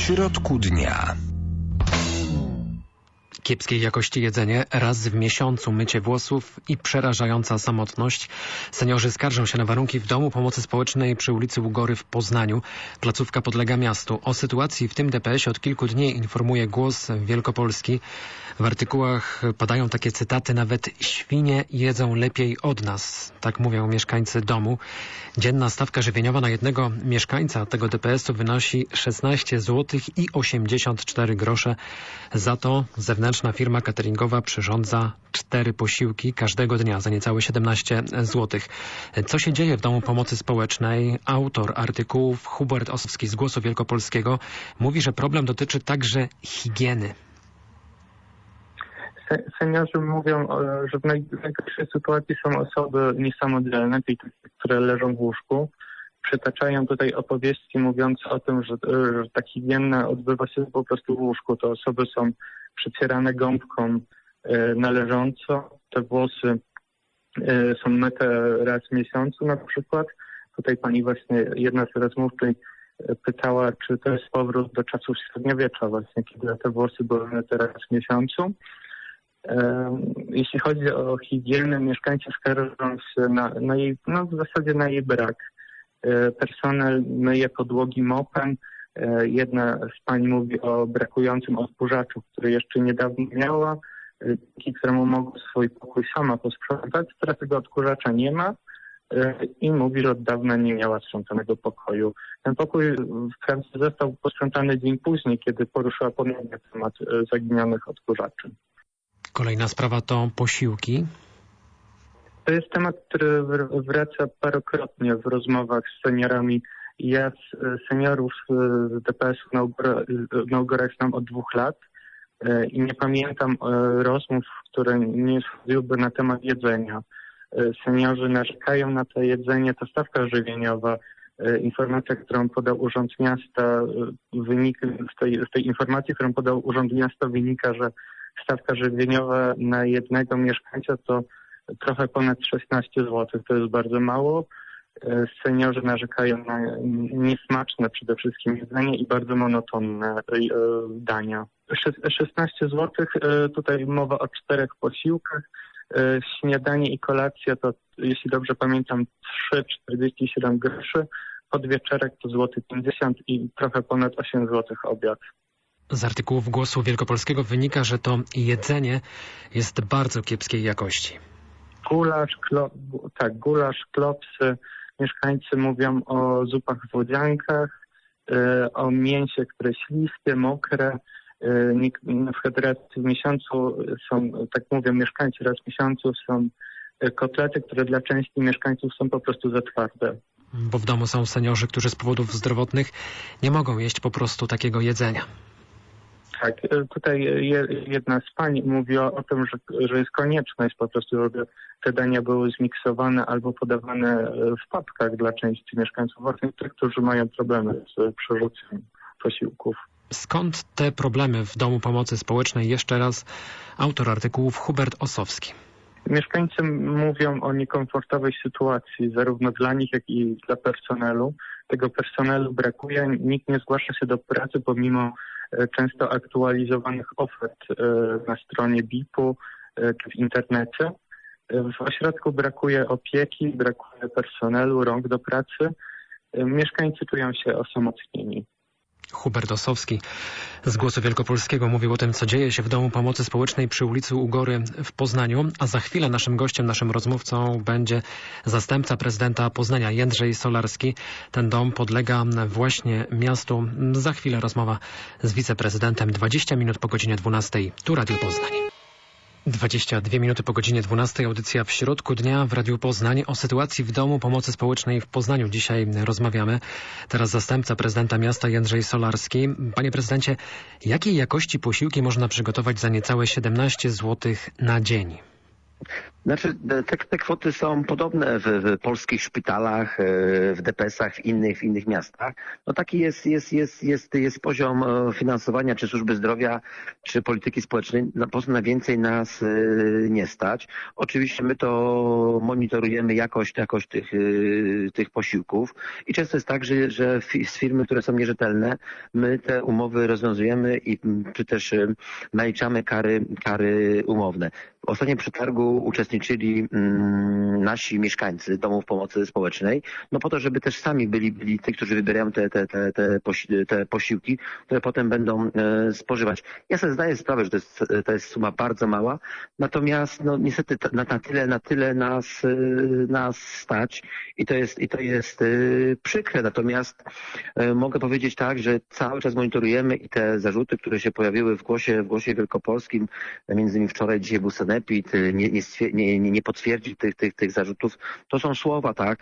środku dnia. Kiepskiej jakości jedzenie, raz w miesiącu mycie włosów i przerażająca samotność. Seniorzy skarżą się na warunki w Domu Pomocy Społecznej przy ulicy Ugory w Poznaniu. Placówka podlega miastu. O sytuacji w tym DPS-ie od kilku dni informuje Głos Wielkopolski. W artykułach padają takie cytaty: nawet świnie jedzą lepiej od nas. Tak mówią mieszkańcy domu. Dzienna stawka żywieniowa na jednego mieszkańca tego DPS-u wynosi 16 zł i 84 grosze. Za to zewnętrzna firma cateringowa przyrządza 4 posiłki każdego dnia za niecałe 17 zł. Co się dzieje w Domu Pomocy Społecznej? Autor artykułów Hubert Osowski z Głosu Wielkopolskiego mówi, że problem dotyczy także higieny. Seniorzy mówią, że w najgorszej sytuacji są osoby niesamodzielne, czyli takie, które leżą w łóżku. Przytaczają tutaj opowieści mówiące o tym, że ta higiena odbywa się po prostu w łóżku. Te osoby są przecierane gąbką na leżąco. Te włosy są myte raz w miesiącu na przykład. Tutaj pani właśnie, jedna z rozmówczyń pytała, czy to jest powrót do czasów średniowiecza właśnie, kiedy te włosy były myte raz w miesiącu. Jeśli chodzi o higienę, mieszkańcy skarżą się na jej, w zasadzie na jej brak. Personel myje podłogi mopem. Jedna z pani mówi o brakującym odkurzaczu, który jeszcze niedawno miała, dzięki któremu mogła swój pokój sama posprzątać. Teraz tego odkurzacza nie ma i mówi, że od dawna nie miała sprzątanego pokoju. Ten pokój wprawdzie został posprzątany dzień później, kiedy poruszyła ponownie temat zaginionych odkurzaczy. Kolejna sprawa to posiłki. To jest temat, który wraca parokrotnie w rozmowach z seniorami. Ja seniorów z DPS-u na Ugorach znam od 2 lat i nie pamiętam rozmów, które nie schodziłyby na temat jedzenia. Seniorzy narzekają na to jedzenie, to stawka żywieniowa. Informacja, którą podał Urząd Miasta, z tej informacji, którą podał Urząd Miasta wynika, że stawka żywieniowa na jednego mieszkańca to trochę ponad 16 zł. To jest bardzo mało. Seniorzy narzekają na niesmaczne przede wszystkim jedzenie i bardzo monotonne dania. 16 zł, tutaj mowa o 4 posiłkach. Śniadanie i kolacja to, jeśli dobrze pamiętam, 3,47 groszy. Podwieczorek to 1,50 zł i trochę ponad 8 zł obiad. Z artykułów Głosu Wielkopolskiego wynika, że to jedzenie jest bardzo kiepskiej jakości. Gulasz, klopsy. Mieszkańcy mówią o zupach w wodziankach, o mięsie, które śliskie, mokre. Na przykład raz w miesiącu są, tak mówią mieszkańcy, raz w miesiącu są kotlety, które dla części mieszkańców są po prostu za twarde. Bo w domu są seniorzy, którzy z powodów zdrowotnych nie mogą jeść po prostu takiego jedzenia. Tak, tutaj jedna z pań mówiła o tym, że jest konieczność po prostu, żeby te dania były zmiksowane albo podawane w paczkach dla części mieszkańców, właśnie tych, którzy mają problemy z przerzuceniem posiłków. Skąd te problemy w Domu Pomocy Społecznej? Jeszcze raz autor artykułów Hubert Osowski. Mieszkańcy mówią o niekomfortowej sytuacji zarówno dla nich, jak i dla personelu. Tego personelu brakuje, nikt nie zgłasza się do pracy pomimo często aktualizowanych ofert na stronie BIP-u czy w internecie. W ośrodku brakuje opieki, brakuje personelu, rąk do pracy. Mieszkańcy czują się osamotnieni. Hubert Osowski z Głosu Wielkopolskiego mówił o tym, co dzieje się w Domu Pomocy Społecznej przy ulicy Ugory w Poznaniu, a za chwilę naszym gościem, naszym rozmówcą będzie zastępca prezydenta Poznania Jędrzej Solarski. Ten dom podlega właśnie miastu. Za chwilę rozmowa z wiceprezydentem. 20 minut po godzinie 12. Tu Radio Poznań. 22 minuty po godzinie 12. Audycja w środku dnia w Radiu Poznań. O sytuacji w Domu Pomocy Społecznej w Poznaniu dzisiaj rozmawiamy. Teraz zastępca prezydenta miasta Jędrzej Solarski. Panie prezydencie, jakiej jakości posiłki można przygotować za niecałe 17 zł na dzień? Znaczy, te kwoty są podobne w polskich szpitalach, w DPS-ach, w innych miastach. No taki jest poziom finansowania czy służby zdrowia, czy polityki społecznej. Po prostu na więcej nas nie stać. Oczywiście my to monitorujemy jakość tych posiłków i często jest tak, że z firmy, które są nierzetelne, my te umowy rozwiązujemy czy też naliczamy kary umowne. W ostatnim przetargu uczestniczyli nasi mieszkańcy domów pomocy społecznej, no po to, żeby też sami byli ci, którzy wybierają te posiłki, które potem będą spożywać. Ja sobie zdaję sprawę, że to jest suma bardzo mała, natomiast no niestety na tyle nas stać i to jest przykre. Natomiast mogę powiedzieć tak, że cały czas monitorujemy i te zarzuty, które się pojawiły w Głosie Wielkopolskim, między innymi wczoraj, dzisiaj był sanepid, nie potwierdził tych zarzutów. To są słowa, tak,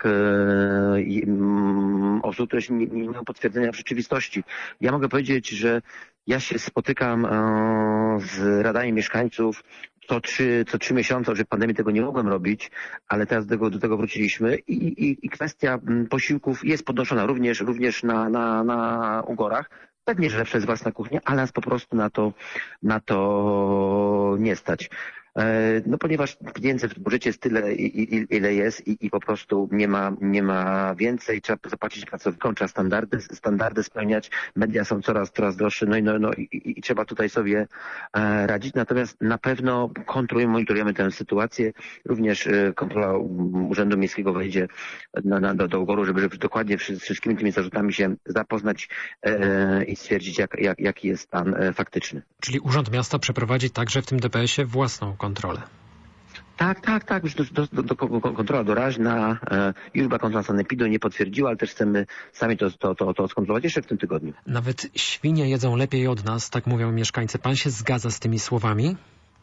osób, które się nie mają potwierdzenia w rzeczywistości. Ja mogę powiedzieć, że ja się spotykam z radami mieszkańców co trzy miesiące, że w pandemii tego nie mogłem robić, ale teraz do tego wróciliśmy i kwestia posiłków jest podnoszona również na Ugorach. Pewnie, że lepsza jest własna kuchnia, ale nas po prostu na to nie stać. No ponieważ pieniędzy w budżecie jest tyle, ile jest i po prostu nie ma więcej, trzeba zapłacić pracownikom, trzeba standardy spełniać, media są coraz droższe, i trzeba tutaj sobie radzić. Natomiast na pewno monitorujemy tę sytuację. Również kontrola Urzędu Miejskiego wejdzie do Ugoru, żeby dokładnie z wszystkimi tymi zarzutami się zapoznać i stwierdzić, jaki jest stan faktyczny. Czyli Urząd Miasta przeprowadzi także w tym DPS-ie własną kontrolę. Tak. Już kontrola doraźna, już była kontrola sanepidu, nie potwierdziła, ale też chcemy sami to skontrolować jeszcze w tym tygodniu. Nawet świnie jedzą lepiej od nas, tak mówią mieszkańcy. Pan się zgadza z tymi słowami?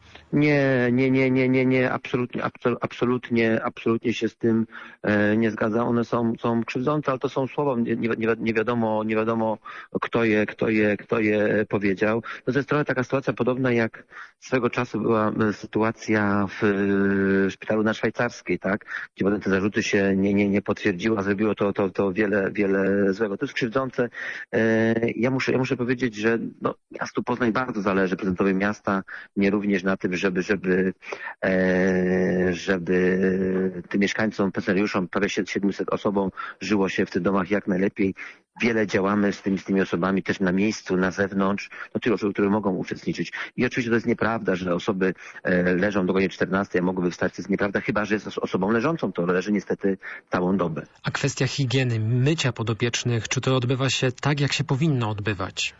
Nie, absolutnie się z tym nie zgadza. One są krzywdzące, ale to są słowa, nie wiadomo kto je powiedział. No to jest trochę taka sytuacja podobna jak swego czasu była sytuacja w szpitalu na Szwajcarskiej, tak? Gdzie potem te zarzuty się nie potwierdziły, a zrobiło to wiele złego. To jest krzywdzące. Ja muszę powiedzieć, że miastu Poznań bardzo zależy, prezydentowi miasta, mnie również na tym, żeby tym mieszkańcom, pensjonariuszom, prawie 700 osobom żyło się w tych domach jak najlepiej. Wiele działamy z tymi osobami też na miejscu, na zewnątrz, tych osób, które mogą uczestniczyć. I oczywiście to jest nieprawda, że osoby leżą do godziny 14, a mogłyby wstać. To jest nieprawda, chyba że jest osobą leżącą, to leży niestety całą dobę. A kwestia higieny, mycia podopiecznych, czy to odbywa się tak, jak się powinno odbywać?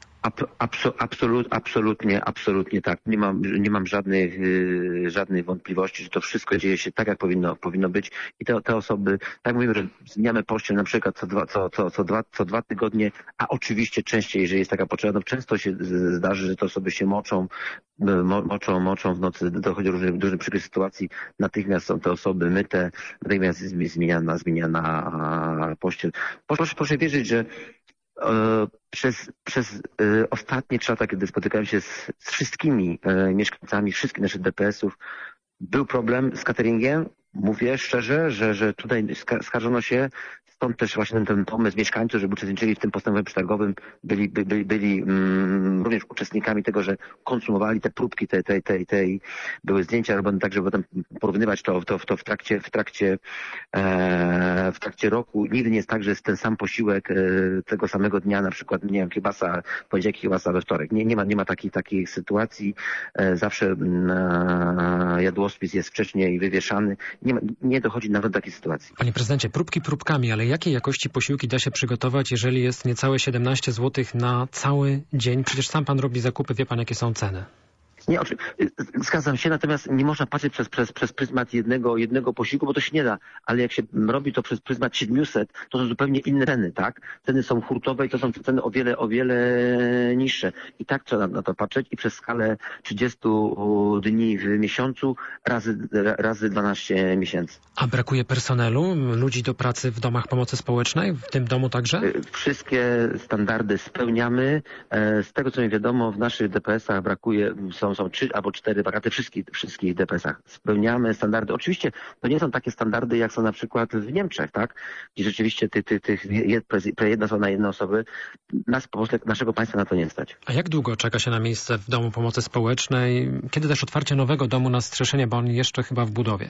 Absolutnie tak. Nie mam żadnych wątpliwości, że to wszystko dzieje się tak, jak powinno być. I te osoby, tak mówimy, że zmieniamy pościel na przykład co dwa tygodnie, a oczywiście częściej, jeżeli jest taka potrzeba, często się zdarzy, że te osoby się moczą w nocy, dochodzi do różnych przykrych sytuacji. Natychmiast są te osoby myte, natychmiast jest zmieniana pościel. Proszę wierzyć, że przez ostatnie 3 lata, kiedy spotykałem się z wszystkimi mieszkańcami wszystkich naszych DPS-ów, był problem z cateringiem. Mówię szczerze, że tutaj skarżono się, stąd też właśnie ten pomysł mieszkańców, żeby uczestniczyli w tym postępowaniu przetargowym, byli również uczestnikami tego, że konsumowali te próbki, były zdjęcia robione tak, żeby potem porównywać to w trakcie roku. Nigdy nie jest tak, że jest ten sam posiłek tego samego dnia, na przykład, nie wiem, kiełbasa w poniedziałek, kiełbasa we wtorek. Nie ma takiej sytuacji. Zawsze jadłospis jest wcześniej wywieszany. Nie dochodzi nawet do takiej sytuacji. Panie prezydencie, próbki próbkami, ale jakiej jakości posiłki da się przygotować, jeżeli jest niecałe 17 zł na cały dzień? Przecież sam pan robi zakupy, wie pan, jakie są ceny. Nie, zgadzam się, natomiast nie można patrzeć przez pryzmat jednego posiłku, bo to się nie da. Ale jak się robi to przez pryzmat 700, to są zupełnie inne ceny, tak? Ceny są hurtowe i to są ceny o wiele niższe. I tak trzeba na to patrzeć i przez skalę 30 dni w miesiącu razy 12 miesięcy. A brakuje personelu, ludzi do pracy w domach pomocy społecznej, w tym domu także? Wszystkie standardy spełniamy. Z tego, co mi wiadomo, w naszych DPS-ach są są 3 albo 4 wakaty w wszystkich DPS-ach. Spełniamy standardy. Oczywiście to nie są takie standardy, jak są na przykład w Niemczech, tak? Gdzie rzeczywiście jedna osoba na jedne osoby. Nas po prostu, naszego państwa na to nie stać. A jak długo czeka się na miejsce w Domu Pomocy Społecznej? Kiedy też otwarcie nowego domu na Strzeszynie, bo on jeszcze chyba w budowie?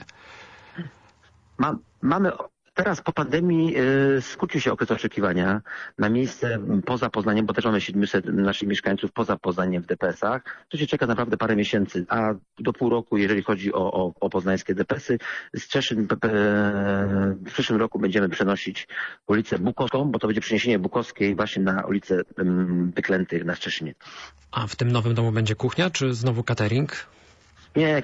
Mamy teraz po pandemii skrócił się okres oczekiwania na miejsce poza Poznaniem, bo też mamy 700 naszych mieszkańców poza Poznaniem w DPS-ach. To się czeka naprawdę parę miesięcy, a do pół roku, jeżeli chodzi o poznańskie DPS-y. Strzeszyn w przyszłym roku będziemy przenosić ulicę Bukowską, bo to będzie przeniesienie Bukowskiej właśnie na ulicę Wyklętych na Strzeszynie. A w tym nowym domu będzie kuchnia, czy znowu catering? Nie,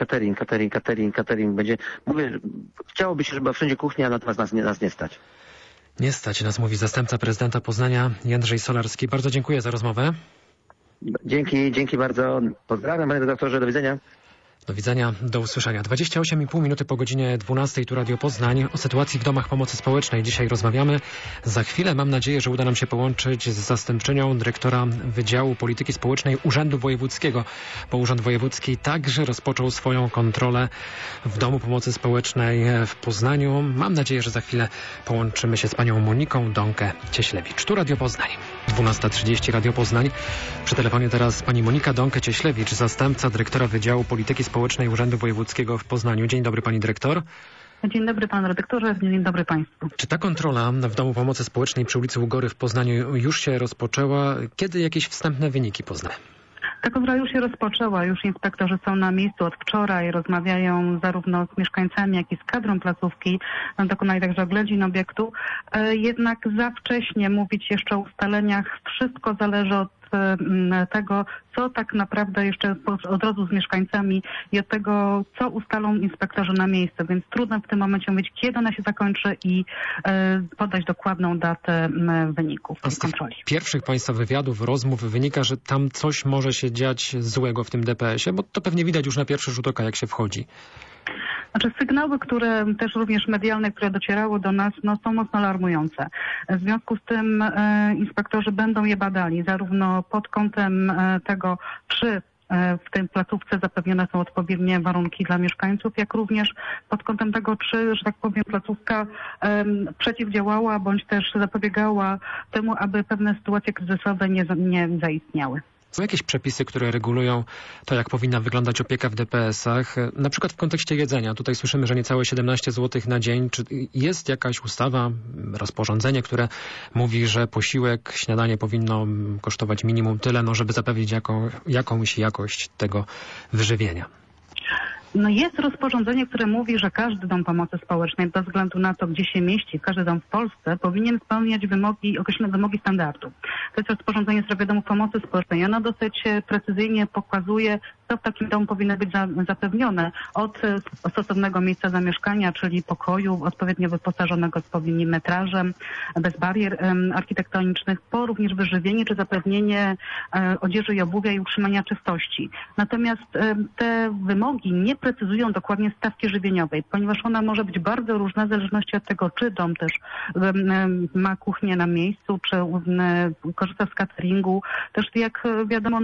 catering będzie. Mówię, chciałoby się, żeby była wszędzie kuchnia, natomiast nas nie stać. Nie stać nas, mówi zastępca prezydenta Poznania Jędrzej Solarski. Bardzo dziękuję za rozmowę. Dzięki bardzo. Pozdrawiam, panie redaktorze, do widzenia. Do widzenia, do usłyszenia. 28,5 minuty po godzinie 12, tu Radio Poznań. O sytuacji w domach pomocy społecznej dzisiaj rozmawiamy. Za chwilę mam nadzieję, że uda nam się połączyć z zastępczynią dyrektora Wydziału Polityki Społecznej Urzędu Wojewódzkiego, bo Urząd Wojewódzki także rozpoczął swoją kontrolę w Domu Pomocy Społecznej w Poznaniu. Mam nadzieję, że za chwilę połączymy się z panią Moniką Donkę-Cieślewicz. Tu Radio Poznań. 12:30 Radio Poznań. Przy telefonie teraz pani Monika Donkę-Cieślewicz, zastępca dyrektora Wydziału Polityki Społecznej Urzędu Wojewódzkiego w Poznaniu. Dzień dobry pani dyrektor. Dzień dobry panu redaktorze, dzień dobry państwu. Czy ta kontrola w Domu Pomocy Społecznej przy ulicy Ugory w Poznaniu już się rozpoczęła? Kiedy jakieś wstępne wyniki poznaje? Ta kontrola już się rozpoczęła, już inspektorzy są na miejscu od wczoraj, rozmawiają zarówno z mieszkańcami, jak i z kadrą placówki, dokonali także oględzin obiektu. Jednak za wcześnie mówić jeszcze o ustaleniach, wszystko zależy od tego, co tak naprawdę jeszcze od razu z mieszkańcami i od tego, co ustalą inspektorzy na miejscu, więc trudno w tym momencie mówić, kiedy ona się zakończy i podać dokładną datę wyników tej kontroli. Z pierwszych państwa wywiadów, rozmów wynika, że tam coś może się dziać złego w tym DPS-ie, bo to pewnie widać już na pierwszy rzut oka, jak się wchodzi. Znaczy sygnały, które też również medialne, które docierały do nas, są mocno alarmujące. W związku z tym inspektorzy będą je badali, zarówno pod kątem tego, czy w tej placówce zapewnione są odpowiednie warunki dla mieszkańców, jak również pod kątem tego, czy, że tak powiem, placówka przeciwdziałała bądź też zapobiegała temu, aby pewne sytuacje kryzysowe nie zaistniały. Są jakieś przepisy, które regulują to, jak powinna wyglądać opieka w DPS-ach, na przykład w kontekście jedzenia. Tutaj słyszymy, że niecałe 17 zł na dzień. Czy jest jakaś ustawa, rozporządzenie, które mówi, że posiłek, śniadanie powinno kosztować minimum tyle, żeby zapewnić jakąś jakość tego wyżywienia? Jest rozporządzenie, które mówi, że każdy dom pomocy społecznej, bez względu na to, gdzie się mieści, każdy dom w Polsce, powinien spełniać określone wymogi standardu. To jest rozporządzenie w sprawie domów pomocy społecznej. Ono dosyć precyzyjnie pokazuje, co w takim domu powinno być zapewnione. Od stosownego miejsca zamieszkania, czyli pokoju odpowiednio wyposażonego z odpowiednim metrażem, bez barier architektonicznych, po również wyżywienie czy zapewnienie odzieży i obuwia i utrzymania czystości. Natomiast te wymogi nie precyzują dokładnie stawki żywieniowej, ponieważ ona może być bardzo różna w zależności od tego, czy dom też ma kuchnię na miejscu, czy korzysta z cateringu. Też jak wiadomo,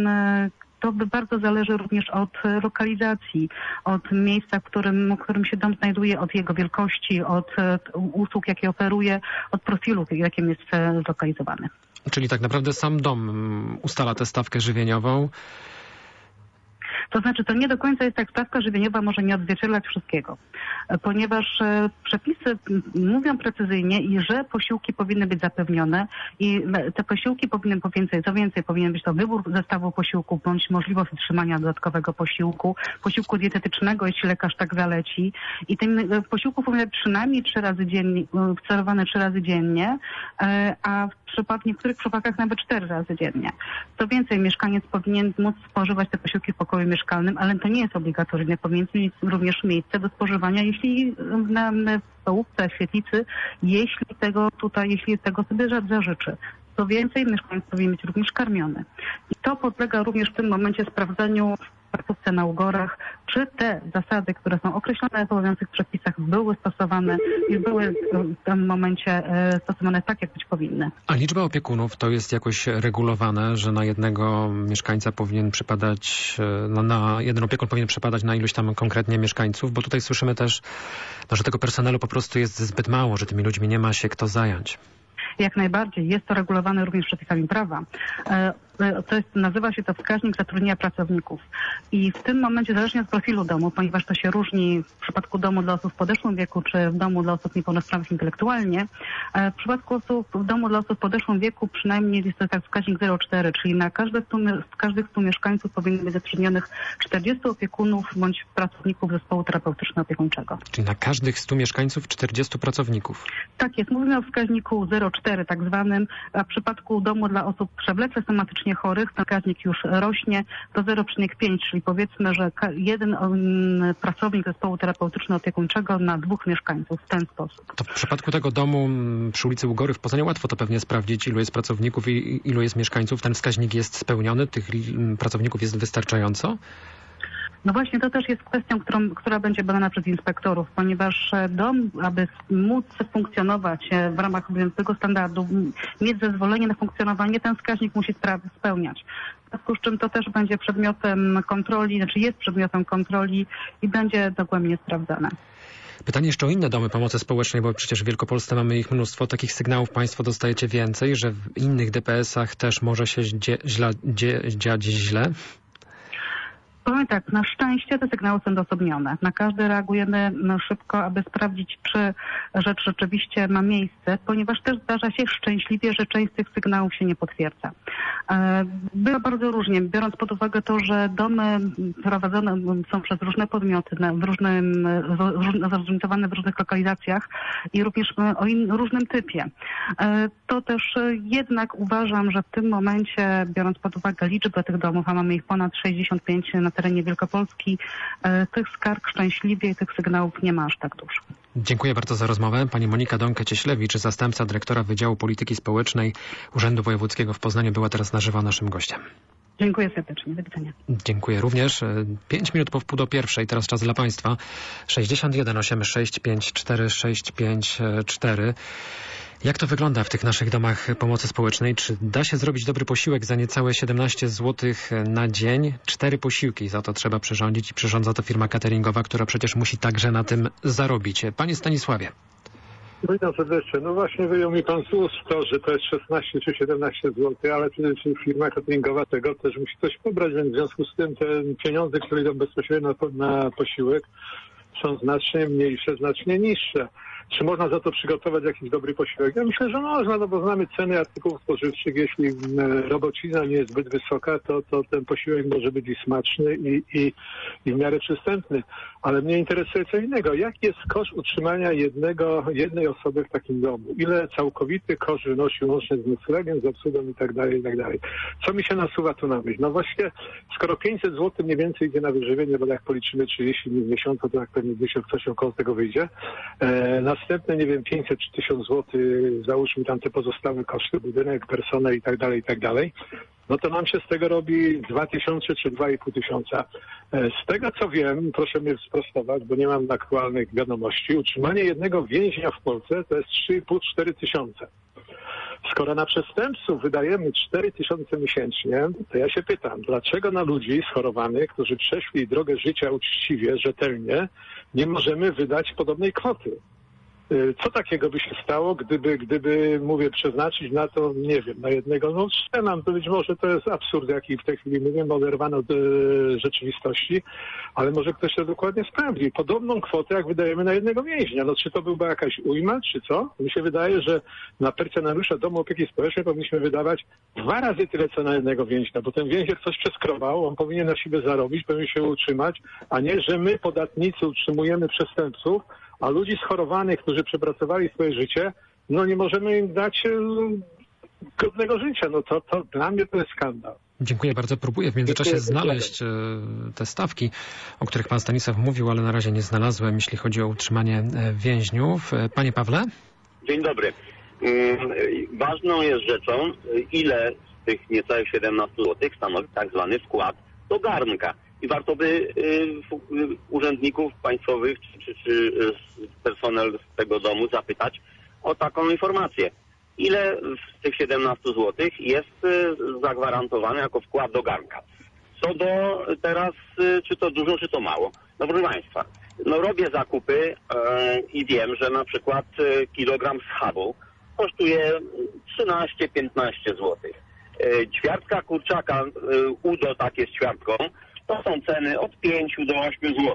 to bardzo zależy również od lokalizacji, od miejsca, w którym się dom znajduje, od jego wielkości, od usług, jakie oferuje, od profilu, jakim jest zlokalizowany. Czyli tak naprawdę sam dom ustala tę stawkę żywieniową. To znaczy, to nie do końca jest tak, stawka żywieniowa może nie odzwierciedlać wszystkiego, ponieważ przepisy mówią precyzyjnie, że posiłki powinny być zapewnione i te posiłki powinny, co więcej, powinien być to wybór zestawu posiłków bądź możliwość otrzymania dodatkowego posiłku dietetycznego, jeśli lekarz tak zaleci. I tym posiłków powinno być przynajmniej 3 razy dziennie, serwowane 3 razy dziennie, a w niektórych przypadkach nawet 4 razy dziennie. Co więcej, mieszkaniec powinien móc spożywać te posiłki w pokoju mieszkalnym, ale to nie jest obligatoryjne. Powinien mieć również miejsce do spożywania, jeśli na stołówce, świetlicy, jeśli tego sobie zażyczy. Co więcej, mieszkaniec powinien być również karmiony. I to podlega również w tym momencie sprawdzeniu placówce na Ugorach, czy te zasady, które są określone w obowiązujących przepisach, były stosowane i były w tym momencie stosowane tak, jak być powinny. A liczba opiekunów to jest jakoś regulowane, że na jednego mieszkańca powinien przypadać, na jeden opiekun powinien przypadać na iluś tam konkretnie mieszkańców, bo tutaj słyszymy też, że tego personelu po prostu jest zbyt mało, że tymi ludźmi nie ma się kto zająć. Jak najbardziej. Jest to regulowane również przepisami prawa. Nazywa się to wskaźnik zatrudnienia pracowników. I w tym momencie, zależnie od profilu domu, ponieważ to się różni w przypadku domu dla osób w podeszłym wieku, czy w domu dla osób niepełnosprawnych intelektualnie, w przypadku osób w domu dla osób w podeszłym wieku przynajmniej jest to tak wskaźnik 0,4, czyli na każdych 100 mieszkańców powinno być zatrudnionych 40 opiekunów bądź pracowników zespołu terapeutyczno-opiekuńczego. Czyli na każdych 100 mieszkańców 40 pracowników. Tak jest. Mówimy o wskaźniku 0,4 tak zwanym, a w przypadku domu dla osób przewlekle somatycznie chorych ten wskaźnik już rośnie do 0,5, czyli powiedzmy, że jeden pracownik zespołu terapeutyczno-opiekuńczego na 2 mieszkańców w ten sposób. To w przypadku tego domu przy ulicy Ugory w Poznaniu łatwo to pewnie sprawdzić, ilu jest pracowników i ilu jest mieszkańców. Ten wskaźnik jest spełniony, tych pracowników jest wystarczająco? No właśnie, to też jest kwestią, która będzie badana przez inspektorów, ponieważ dom, aby móc funkcjonować w ramach tego standardu, mieć zezwolenie na funkcjonowanie, ten wskaźnik musi spełniać. W związku z czym to też będzie przedmiotem kontroli, jest przedmiotem kontroli i będzie dogłębnie sprawdzane. Pytanie jeszcze o inne domy pomocy społecznej, bo przecież w Wielkopolsce mamy ich mnóstwo. Takich sygnałów Państwo dostajecie więcej, że w innych DPS-ach też może się dziać źle? Powiem tak, na szczęście te sygnały są odosobnione. Na każdy reagujemy szybko, aby sprawdzić, czy rzecz rzeczywiście ma miejsce, ponieważ też zdarza się szczęśliwie, że część z tych sygnałów się nie potwierdza. Było bardzo różnie, biorąc pod uwagę to, że domy prowadzone są przez różne podmioty, zróżnicowane w różnych lokalizacjach i również o różnym typie. To też jednak uważam, że w tym momencie, biorąc pod uwagę liczbę tych domów, a mamy ich ponad 65 na terenie Wielkopolski, tych skarg szczęśliwie i tych sygnałów nie ma aż tak dużo. Dziękuję bardzo za rozmowę. Pani Monika Donkę-Cieślewicz, zastępca dyrektora Wydziału Polityki Społecznej Urzędu Wojewódzkiego w Poznaniu, była teraz na żywo naszym gościem. Dziękuję serdecznie. Do widzenia. Dziękuję również. 5 minut po 12:30. Teraz czas dla Państwa. 61 86 54 654. Jak to wygląda w tych naszych domach pomocy społecznej? Czy da się zrobić dobry posiłek za niecałe 17 zł na dzień? 4 posiłki za to trzeba przyrządzić i przyrządza to firma cateringowa, która przecież musi także na tym zarobić. Panie Stanisławie. Witam serdecznie. No właśnie wyjął mi pan z ust to, że to jest 16 czy 17 zł, ale przecież firma cateringowa tego też musi coś pobrać, więc w związku z tym te pieniądze, które idą bezpośrednio na posiłek, są znacznie mniejsze, znacznie niższe. Czy można za to przygotować jakiś dobry posiłek? Ja myślę, że można, no bo znamy ceny artykułów spożywczych. Jeśli robocizna nie jest zbyt wysoka, to ten posiłek może być i smaczny i w miarę przystępny. Ale mnie interesuje co innego. Jaki jest koszt utrzymania jednej osoby w takim domu? Ile całkowity koszt wynosi łącznie z noclegiem, z obsługą i tak dalej, i tak dalej. Co mi się nasuwa tu na myśl? No właśnie, skoro 500 zł mniej więcej idzie na wyżywienie, bo jak policzymy 30 dni w miesiącu, to jak pewnie coś około tego wyjdzie. Następne, nie wiem, 500 czy 1000 zł, załóżmy tam te pozostałe koszty, budynek, personel i tak dalej, no to nam się z tego robi 2000 czy 2500. Z tego co wiem, proszę mnie sprostować, bo nie mam aktualnych wiadomości, utrzymanie jednego więźnia w Polsce to jest 3,5-4 tysiące. Skoro na przestępców wydajemy 4 tysiące miesięcznie, to ja się pytam, dlaczego na ludzi schorowanych, którzy przeszli drogę życia uczciwie, rzetelnie, nie możemy wydać podobnej kwoty? Co takiego by się stało, gdyby mówię, przeznaczyć na to, nie wiem, na jednego, no strzelam, to być może to jest absurd, jaki w tej chwili mówię, oderwany od rzeczywistości, ale może ktoś to dokładnie sprawdzi. Podobną kwotę, jak wydajemy na jednego więźnia. No czy to była jakaś ujma, czy co? Mi się wydaje, że na pensjonariusza Domu Opieki Społecznej powinniśmy wydawać 2 razy tyle, co na jednego więźnia, bo ten więzień coś przeskrobał, on powinien na siebie zarobić, powinien się utrzymać, a nie, że my, podatnicy, utrzymujemy przestępców, a ludzi schorowanych, którzy przepracowali swoje życie, no nie możemy im dać godnego życia. No to dla mnie to jest skandal. Dziękuję bardzo. Próbuję w międzyczasie znaleźć te stawki, o których pan Stanisław mówił, ale na razie nie znalazłem, jeśli chodzi o utrzymanie więźniów. Panie Pawle? Dzień dobry. Ważną jest rzeczą, ile z tych niecałych 17 zł stanowi tak zwany wkład do garnka. i warto by urzędników państwowych czy personel z tego domu zapytać o taką informację. Ile z tych 17 zł jest zagwarantowane jako wkład do garnka? Co do teraz, czy to dużo, czy to mało? No proszę Państwa, no robię zakupy i wiem, że na przykład kilogram schabu kosztuje 13-15 zł. Ćwiartka kurczaka udo takie z ćwiartką to są ceny od 5 do 8 zł.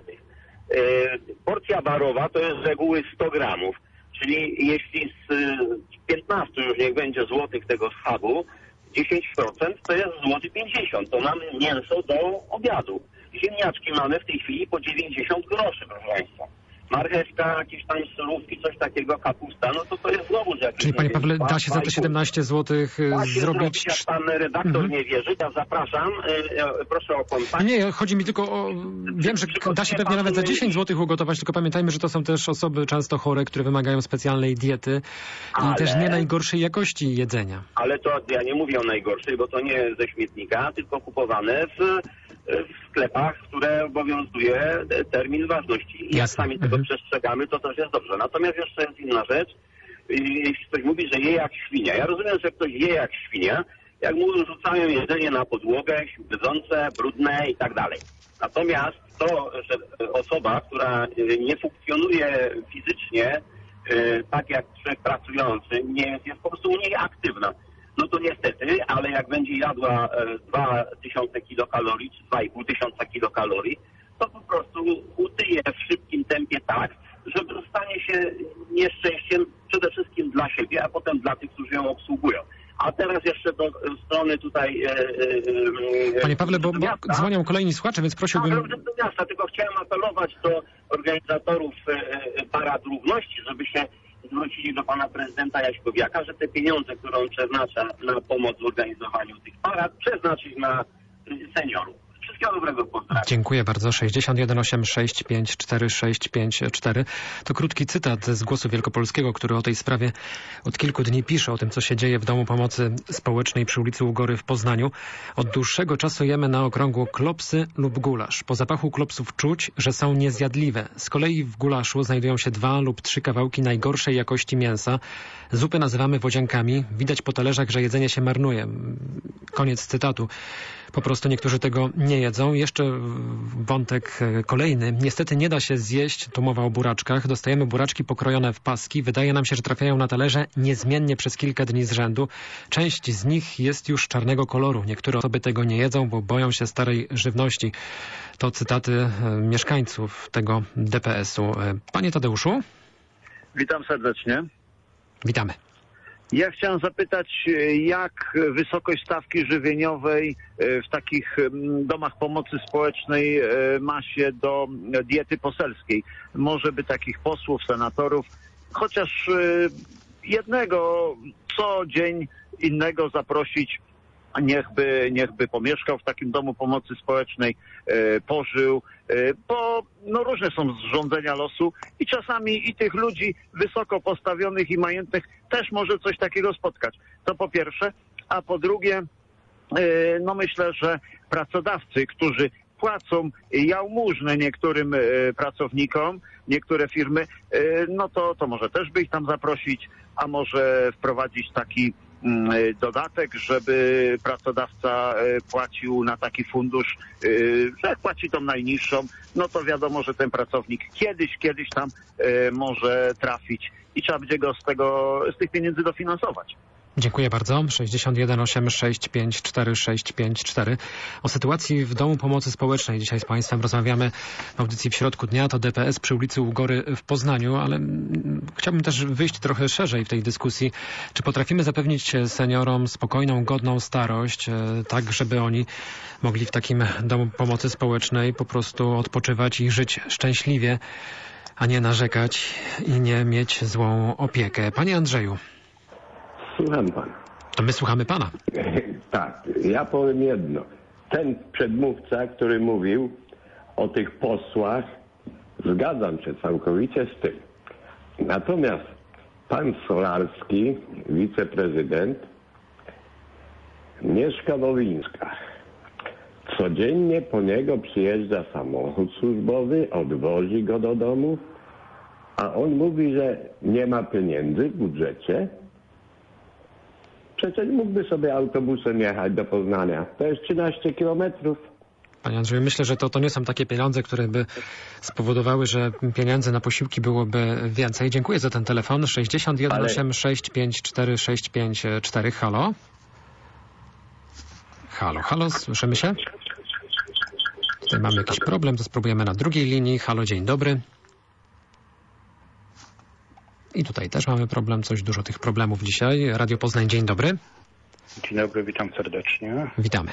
Porcja barowa to jest z reguły 100 gramów, czyli jeśli z 15 już niech będzie złotych tego schabu, 10% to jest złoty 50. To mamy mięso do obiadu. Ziemniaczki mamy w tej chwili po 90 groszy, proszę Państwa. Marchewka, jakieś tam surówki, coś takiego, kapusta, no to jest znowu jakieś... Czyli Panie Pawle, da się za te 17 zł zrobić... Jak Pan redaktor nie wierzy, ja zapraszam, proszę o kontakt. Nie, chodzi mi tylko o... Wiem, że da się pewnie nawet za 10 zł ugotować, tylko pamiętajmy, że to są też osoby często chore, które wymagają specjalnej diety i też nie najgorszej jakości jedzenia. Ale to ja nie mówię o najgorszej, bo to nie ze śmietnika, tylko kupowane w sklepach, które obowiązuje termin ważności. I jak sami tego przestrzegamy, to też jest dobrze. Natomiast jeszcze jest inna rzecz. Jeśli ktoś mówi, że je jak świnia. Ja rozumiem, że ktoś je jak świnia, jak mu rzucają jedzenie na podłogę, śmierdzące, brudne i tak dalej. Natomiast to, że osoba, która nie funkcjonuje fizycznie tak jak człowiek pracujący, jest po prostu mniej aktywna. No to niestety, ale jak będzie jadła 2000 kilokalorii czy 2500 kilokalorii, to po prostu utyje w szybkim tempie tak, że stanie się nieszczęściem przede wszystkim dla siebie, a potem dla tych, którzy ją obsługują. A teraz jeszcze do strony tutaj... Panie Pawle, bo dzwonią kolejni słuchacze, więc prosiłbym... Do miasta, tylko chciałem apelować do organizatorów Parad Równości, żeby się zwrócili do pana prezydenta Jaśkowiaka, że te pieniądze, które on przeznacza na pomoc w organizowaniu tych parad, przeznaczyć na seniorów. Wszystkiego dobrego, pozdrawiam. Dziękuję bardzo. 6186546654. To krótki cytat z Głosu Wielkopolskiego, który o tej sprawie od kilku dni pisze, o tym, co się dzieje w Domu Pomocy Społecznej przy ulicy Ugory w Poznaniu. Od dłuższego czasu jemy na okrągło klopsy lub gulasz. Po zapachu klopsów czuć, że są niezjadliwe. Z kolei w gulaszu znajdują się 2 lub 3 kawałki najgorszej jakości mięsa. Zupy nazywamy wodziankami. Widać po talerzach, że jedzenie się marnuje. Koniec cytatu. Po prostu niektórzy tego nie jedzą. Jeszcze wątek kolejny. Niestety nie da się zjeść, tu mowa o buraczkach. Dostajemy buraczki pokrojone w paski. Wydaje nam się, że trafiają na talerze niezmiennie przez kilka dni z rzędu. Część z nich jest już czarnego koloru. Niektóre osoby tego nie jedzą, bo boją się starej żywności. To cytaty mieszkańców tego DPS-u. Panie Tadeuszu? Witam serdecznie. Witamy. Ja chciałem zapytać, jak wysokość stawki żywieniowej w takich domach pomocy społecznej ma się do diety poselskiej? Może by takich posłów, senatorów, chociaż jednego co dzień innego zaprosić, a niechby pomieszkał w takim domu pomocy społecznej, pożył, bo no różne są zrządzenia losu i czasami i tych ludzi wysoko postawionych i majętnych też może coś takiego spotkać. To po pierwsze, a po drugie, no myślę, że pracodawcy, którzy płacą jałmużnę niektórym pracownikom, niektóre firmy, no to może też by ich tam zaprosić, a może wprowadzić taki dodatek, żeby pracodawca płacił na taki fundusz, że jak płaci tą najniższą, no to wiadomo, że ten pracownik kiedyś tam może trafić i trzeba będzie go z tych pieniędzy dofinansować. Dziękuję bardzo. 6186546654. O sytuacji w Domu Pomocy Społecznej dzisiaj z Państwem rozmawiamy w audycji W środku dnia. To DPS przy ulicy Ugory w Poznaniu, ale chciałbym też wyjść trochę szerzej w tej dyskusji. Czy potrafimy zapewnić seniorom spokojną, godną starość, tak żeby oni mogli w takim Domu Pomocy Społecznej po prostu odpoczywać i żyć szczęśliwie, a nie narzekać i nie mieć złą opiekę? Panie Andrzeju. Słucham pana. To my słuchamy pana. Tak, ja powiem jedno. Ten przedmówca, który mówił o tych posłach, zgadzam się całkowicie z tym. Natomiast pan Solarski, wiceprezydent, mieszka w Owińskach. Codziennie po niego przyjeżdża samochód służbowy, odwozi go do domu, a on mówi, że nie ma pieniędzy w budżecie. Przecież mógłby sobie autobusem jechać do Poznania. To jest 13 kilometrów. Panie Andrzeju, myślę, że to nie są takie pieniądze, które by spowodowały, że pieniędzy na posiłki byłoby więcej. Dziękuję za ten telefon. 61 86 54 654. Halo? Halo, słyszymy się? Tutaj mamy jakiś problem, to spróbujemy na drugiej linii. Halo, dzień dobry. I tutaj też mamy problem, dużo tych problemów dzisiaj. Radio Poznań, dzień dobry. Dzień dobry, witam serdecznie. Witamy.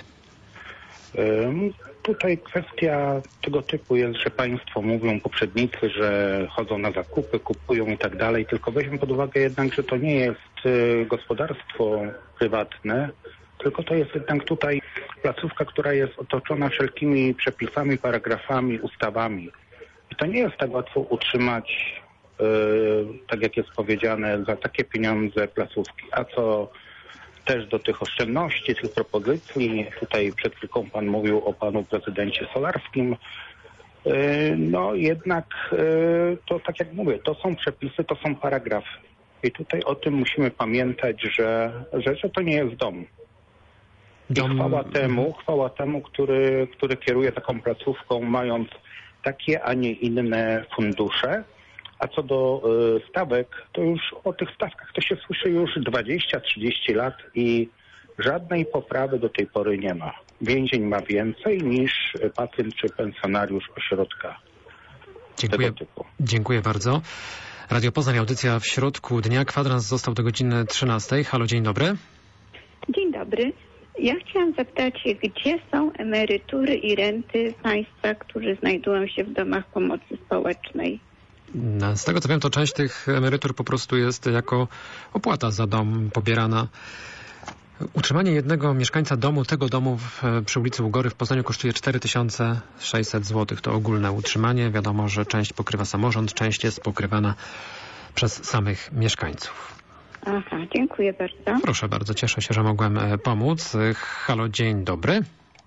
Tutaj kwestia tego typu jest, że państwo mówią, poprzednicy, że chodzą na zakupy, kupują i tak dalej, tylko weźmy pod uwagę jednak, że to nie jest gospodarstwo prywatne, tylko to jest jednak tutaj placówka, która jest otoczona wszelkimi przepisami, paragrafami, ustawami. I to nie jest tak łatwo utrzymać, tak jak jest powiedziane, za takie pieniądze placówki. A co też do tych oszczędności, tych propozycji, tutaj przed chwilką pan mówił o panu prezydencie Solarskim, no jednak to tak jak mówię, to są przepisy, to są paragrafy. I tutaj o tym musimy pamiętać, że to nie jest dom. I chwała temu, który kieruje taką placówką, mając takie, a nie inne fundusze. A co do stawek, to już o tych stawkach to się słyszy już 20-30 lat i żadnej poprawy do tej pory nie ma. Więzień ma więcej niż pacjent czy pensjonariusz ośrodka tego typu. Dziękuję bardzo. Radio Poznań, audycja w środku dnia. Kwadrans został do godziny 13. Halo, dzień dobry. Dzień dobry. Ja chciałam zapytać się, gdzie są emerytury i renty państwa, którzy znajdują się w domach pomocy społecznej? Z tego co wiem, to część tych emerytur po prostu jest jako opłata za dom pobierana. Utrzymanie jednego mieszkańca tego domu przy ulicy Ugory w Poznaniu kosztuje 4600 zł. To ogólne utrzymanie. Wiadomo, że część pokrywa samorząd, część jest pokrywana przez samych mieszkańców. Aha, dziękuję bardzo. Proszę bardzo, cieszę się, że mogłem pomóc. Halo, dzień dobry.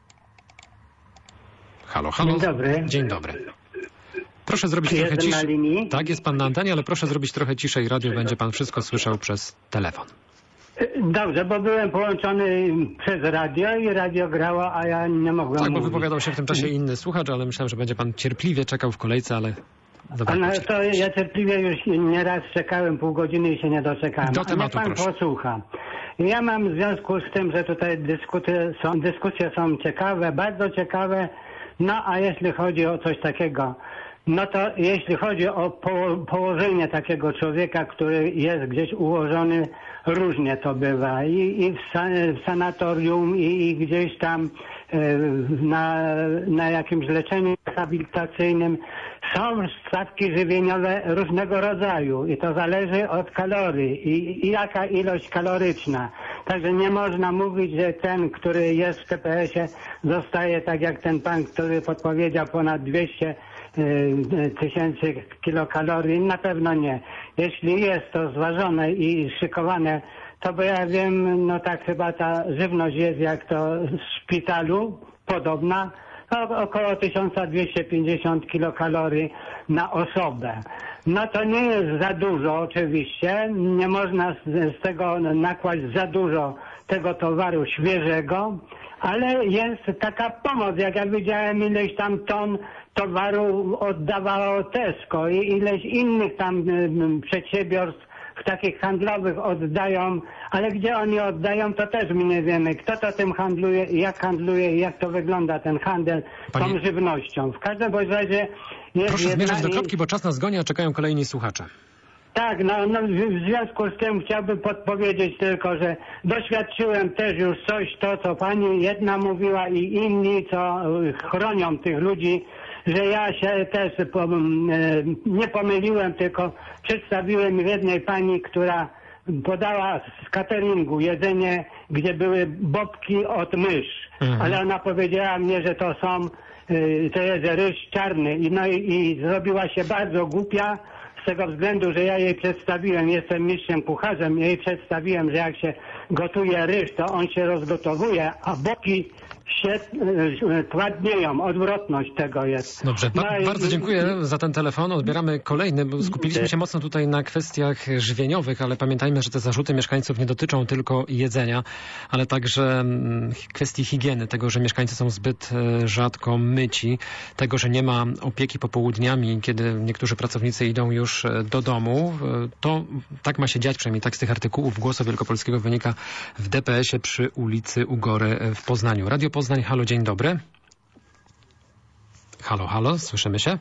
Halo. Dzień dobry. Dzień dobry. Proszę zrobić trochę ciszej. Tak, jest pan na antenie, ale proszę zrobić trochę ciszej radio. Będzie pan wszystko słyszał przez telefon. Dobrze, bo byłem połączony przez radio i radio grało, a ja nie mogłem mówić. Bo wypowiadał się w tym czasie inny słuchacz, ale myślałem, że będzie pan cierpliwie czekał w kolejce, ale... To ja cierpliwie już nieraz czekałem pół godziny i się nie doczekałem. Do tematu, pan proszę. posłucha. Ja mam w związku z tym, że tutaj dyskusje są ciekawe, bardzo ciekawe, no a jeśli chodzi o coś takiego, no to jeśli chodzi o położenie takiego człowieka, który jest gdzieś ułożony, różnie to bywa. I w sanatorium, i gdzieś tam na jakimś leczeniu rehabilitacyjnym. Są stawki żywieniowe różnego rodzaju i to zależy od kalorii i jaka ilość kaloryczna. Także nie można mówić, że ten, który jest w TPS-ie, zostaje tak jak ten pan, który podpowiedział ponad 200 tysięcy kilokalorii. Na pewno nie. Jeśli jest to zważone i szykowane, to bo ja wiem, no tak chyba ta żywność jest jak to w szpitalu, podobna, około 1250 kilokalorii na osobę. No to nie jest za dużo oczywiście, nie można z tego nakłaść za dużo tego towaru świeżego, ale jest taka pomoc, jak ja widziałem ileś tam ton towaru oddawało Tesco i ileś innych tam przedsiębiorstw takich handlowych oddają, ale gdzie oni oddają, to też my nie wiemy. Kto to tym handluje i jak to wygląda ten handel tą żywnością. W każdym razie jest... Proszę zmierzać do kropki, bo czas nas goni, a czekają kolejni słuchacze. Tak, no w związku z tym chciałbym podpowiedzieć tylko, że doświadczyłem też już coś, to co pani jedna mówiła i inni, co chronią tych ludzi, że ja się też nie pomyliłem, tylko przedstawiłem jednej pani, która podała z cateringu jedzenie, gdzie były bobki od mysz, ale ona powiedziała mnie, że to jest ryż czarny i zrobiła się bardzo głupia z tego względu, że ja jej przedstawiłem, jestem mistrzem kucharzem, jej przedstawiłem, że jak się gotuje ryż, to on się rozgotowuje, a boki się tładnieją. Odwrotność tego jest. Dobrze, bardzo dziękuję za ten telefon. Odbieramy kolejny, bo skupiliśmy się mocno tutaj na kwestiach żywieniowych, ale pamiętajmy, że te zarzuty mieszkańców nie dotyczą tylko jedzenia, ale także kwestii higieny, tego, że mieszkańcy są zbyt rzadko myci, tego, że nie ma opieki popołudniami, kiedy niektórzy pracownicy idą już do domu. To tak ma się dziać, przynajmniej tak z tych artykułów Głosu Wielkopolskiego wynika w DPS-ie przy ulicy Ugory w Poznaniu. Radio Poznań, halo, dzień dobry. Halo, halo, słyszymy się?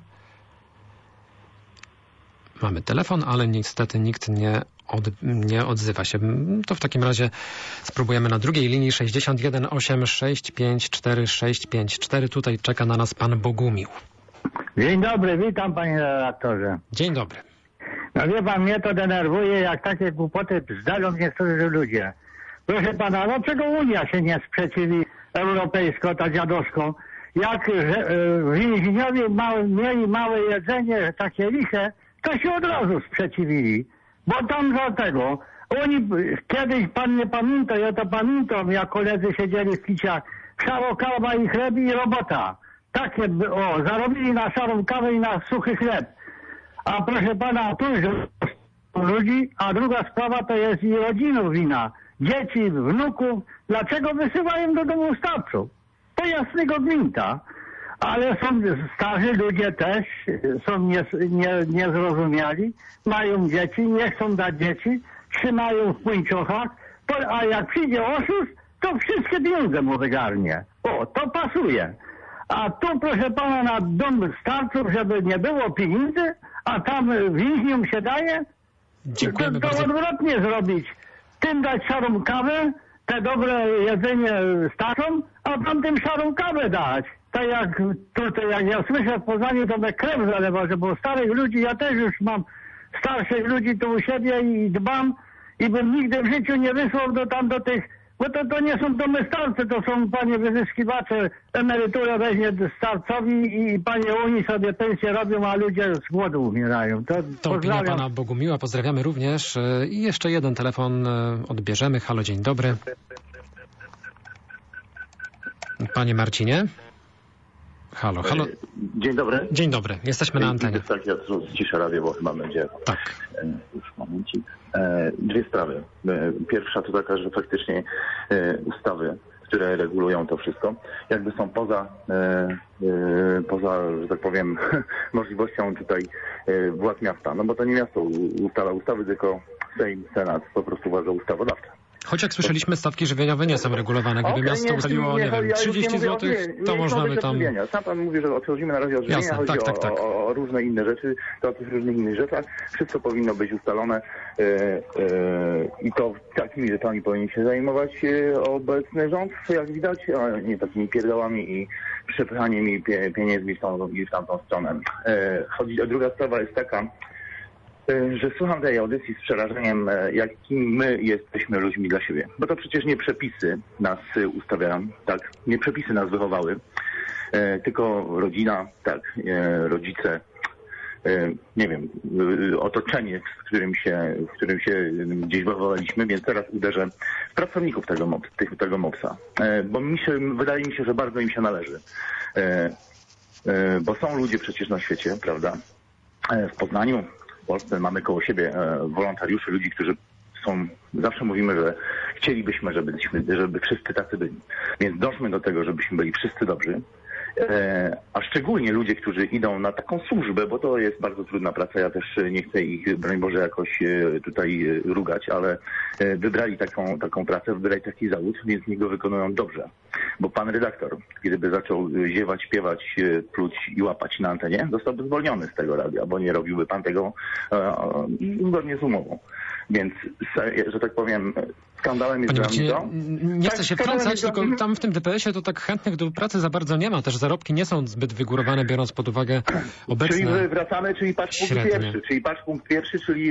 Mamy telefon, ale niestety nikt nie odzywa się. To w takim razie spróbujemy na drugiej linii 61 865 4654. Tutaj czeka na nas pan Bogumił. Dzień dobry, witam panie redaktorze. Dzień dobry. No wie pan, mnie to denerwuje, jak takie głupoty zdarzą niektórzy ludzie. Proszę pana, dlaczego Unia się nie sprzeciwi europejsko, ta dziadowską? Jak więźniowie mieli małe jedzenie, takie liche, to się od razu sprzeciwili. Bo tam dlatego, oni kiedyś, pan nie pamięta, ja to pamiętam, jak koledzy siedzieli w kiciach, szaro kawa i chleb i robota. Takie, zarobili na szarą kawę i na suchy chleb. A proszę pana, tu ludzi, a druga sprawa to jest i rodziny wina. Dzieci, wnuków, dlaczego wysyłają do domu starców? To jasnego gwinta. Ale są starzy ludzie też, są niezrozumiali, mają dzieci, nie chcą dać dzieci, trzymają w płyńczochach, a jak przyjdzie oszust, to wszystkie pieniądze mu wygarnie. O, to pasuje. A tu, proszę pana, na dom starców, żeby nie było pieniędzy, a tam więźniom się daje, to odwrotnie zrobić. Tym dać szarą kawę, te dobre jedzenie starszą, a tamtym szarą kawę dać. Tak jak tutaj, jak ja słyszę w Poznaniu, to mnie krew zalewa, że bo starych ludzi, ja też już mam starszych ludzi tu u siebie i dbam i bym nigdy w życiu nie wysłał do tych, bo to nie są domy starcy, to są panie wyzyskiwacze, emeryturę weźmie starcowi i panie Unii sobie pensje robią, a ludzie z głodu umierają. To opinia pana Bogumiła, pozdrawiamy również. I jeszcze jeden telefon odbierzemy. Halo, dzień dobry. Panie Marcinie? Halo, halo. Dzień dobry. Dzień dobry, jesteśmy na antenie. Tak, ja ciszę radio, bo chyba będzie. Tak. Już momencik. Dwie sprawy. Pierwsza to taka, że faktycznie ustawy, które regulują to wszystko, jakby są poza, że tak powiem, możliwością tutaj władz miasta. No bo to nie miasto ustala ustawy, tylko Sejm, Senat po prostu władza ustawodawcza. Choć jak słyszeliśmy, stawki żywieniowe nie są regulowane. Gdyby miasto ustaliło, nie wiem, 30 zł, to można by tam... Sam pan mówi, że odchodzimy na razie od żywienia, chodzi o różne inne rzeczy, to o tych różnych innych rzeczach. Wszystko powinno być ustalone i to takimi rzeczami powinien się zajmować obecny rząd, jak widać, a nie takimi pierdołami i przepychaniem i pieniędzmi w tamtą stronę. Druga sprawa jest taka, że słucham tej audycji z przerażeniem, jakim my jesteśmy ludźmi dla siebie. Bo to przecież nie przepisy nas ustawiają, tak, nie przepisy nas wychowały, tylko rodzina, tak, rodzice, nie wiem, otoczenie, w którym się gdzieś wychowaliśmy, więc teraz uderzę w pracowników tego MOPS-a, bo wydaje mi się, że bardzo im się należy. Bo są ludzie przecież na świecie, prawda, w Poznaniu, w Polsce mamy koło siebie wolontariuszy, ludzi, którzy zawsze mówimy, że chcielibyśmy, żeby wszyscy tacy byli. Więc dążmy do tego, żebyśmy byli wszyscy dobrzy. A szczególnie ludzie, którzy idą na taką służbę, bo to jest bardzo trudna praca, ja też nie chcę ich, broń Boże, jakoś tutaj rugać, ale wybrali taką pracę, wybrali taki zawód, więc niech go wykonują dobrze. Bo pan redaktor, gdyby zaczął ziewać, śpiewać, pluć i łapać na antenie, zostałby zwolniony z tego radia, bo nie robiłby pan tego zgodnie z umową. Więc, że tak powiem, skandalem jest dla mnie to. Nie chcę się wtrącać, tylko tam w tym DPS-ie to tak chętnych do pracy za bardzo nie ma. Też zarobki nie są zbyt wygórowane, biorąc pod uwagę obecne Czyli wracamy, czyli patrz punkt pierwszy, czyli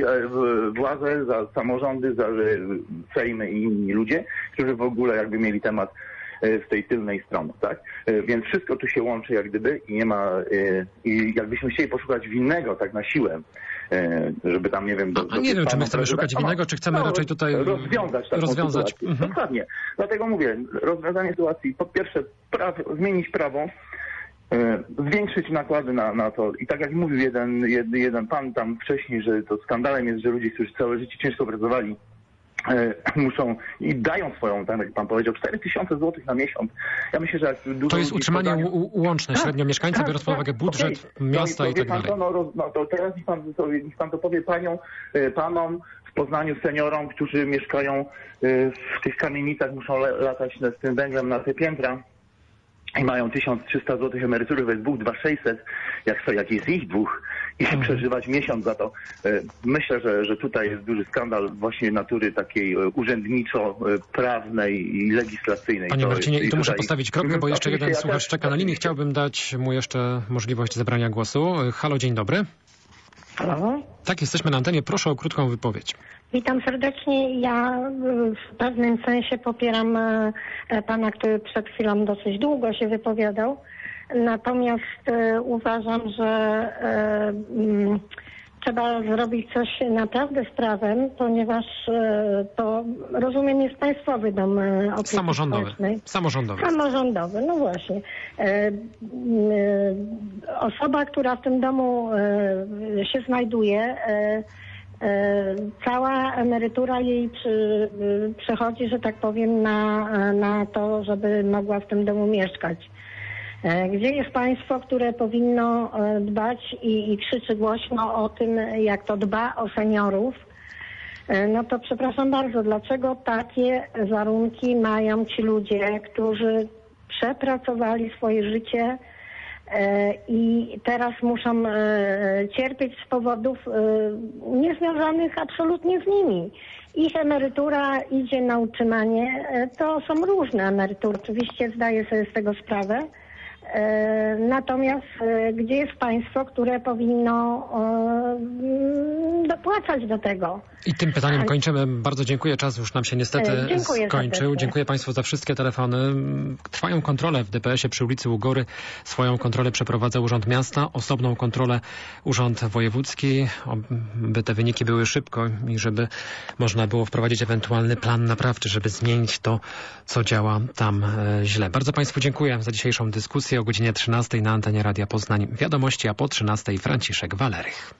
władze, za samorządy, za Sejmy i inni ludzie, którzy w ogóle jakby mieli temat z tej tylnej strony, tak? Więc wszystko tu się łączy jak gdyby i nie ma, i jakbyśmy chcieli poszukać winnego tak na siłę, żeby tam, nie wiem... nie wiem, czy my chcemy szukać winnego, czy chcemy raczej tutaj rozwiązać. Dokładnie. Dlatego mówię, rozwiązanie sytuacji, po pierwsze zmienić prawo, zwiększyć nakłady na to. I tak jak mówił jeden pan tam wcześniej, że to skandalem jest, że ludzie, którzy całe życie ciężko pracowali, muszą i dają swoją, tak jak pan powiedział, 4000 zł na miesiąc. Ja myślę, że jak dużo to jest utrzymanie łączne średnio mieszkańca, biorąc pod uwagę budżet miasta i tak dalej. To teraz niech pan to powie panom w Poznaniu, seniorom, którzy mieszkają w tych kamienicach, muszą latać z tym węglem na te piętra i mają 1300 zł emerytury, to jest 2600, jak jest ich dwóch i przeżywać miesiąc za to. Myślę, że tutaj jest duży skandal właśnie natury takiej urzędniczo-prawnej i legislacyjnej. Panie Marcinie, i tu muszę postawić kropkę, bo jeszcze jeden słuchacz czeka na linii. Chciałbym dać mu jeszcze możliwość zabrania głosu. Halo, dzień dobry. Halo? Tak, jesteśmy na antenie. Proszę o krótką wypowiedź. Witam serdecznie. Ja w pewnym sensie popieram pana, który przed chwilą dosyć długo się wypowiadał. Natomiast uważam, że trzeba zrobić coś naprawdę z prawem, ponieważ to, rozumiem, jest państwowy dom opieki społecznej. Samorządowy, no właśnie. Osoba, która w tym domu się znajduje, cała emerytura jej przechodzi, że tak powiem, na to, żeby mogła w tym domu mieszkać. Gdzie jest państwo, które powinno dbać i krzyczy głośno o tym, jak to dba o seniorów? No to przepraszam bardzo, dlaczego takie warunki mają ci ludzie, którzy przepracowali swoje życie i teraz muszą cierpieć z powodów niezwiązanych absolutnie z nimi. Ich emerytura idzie na utrzymanie. To są różne emerytury. Oczywiście zdaję sobie z tego sprawę. Natomiast gdzie jest państwo, które powinno dopłacać do tego? I tym pytaniem kończymy. Bardzo dziękuję. Czas już nam się niestety skończył. Serdecznie. Dziękuję państwu za wszystkie telefony. Trwają kontrole w DPS-ie przy ulicy Ługory. Swoją kontrolę przeprowadza Urząd Miasta, osobną kontrolę Urząd Wojewódzki, by te wyniki były szybko i żeby można było wprowadzić ewentualny plan naprawczy, żeby zmienić to, co działa tam źle. Bardzo państwu dziękuję za dzisiejszą dyskusję. O godzinie 13 na antenie Radia Poznań wiadomości, a po 13 Franciszek Walerych.